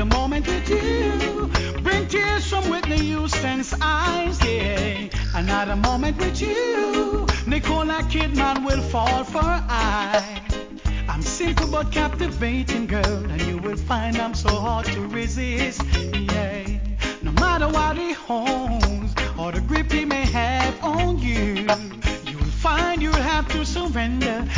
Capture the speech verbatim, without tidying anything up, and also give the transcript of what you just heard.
moment with you. Bring tears from Whitney Houston's eyes, yeah. Another moment with you. Nicole Kidman will fall for I. I'm simple but captivating, girl, and you will find I'm so hard to resist, yeah. No matter what he owns or the grip he may have on you, you will find you'll have to surrender